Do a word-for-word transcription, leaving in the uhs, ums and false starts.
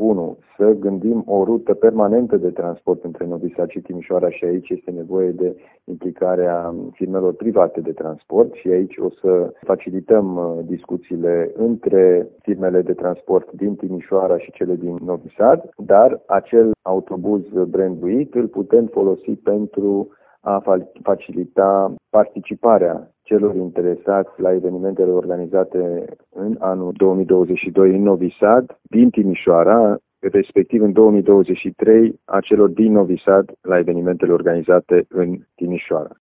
unu. Să gândim o rută permanentă de transport între Novi Sad și Timișoara și aici este nevoie de implicarea firmelor private de transport și aici o să facilităm discuțiile între firmele de transport din Timișoara și cele din Novi Sad, dar acel autobuz branduit îl putem folosi pentru a facilita participarea celor interesați la evenimentele organizate în anul două mii douăzeci și doi în Novi Sad, din Timișoara, respectiv în două mii douăzeci și trei a celor din Novi Sad la evenimentele organizate în Timișoara.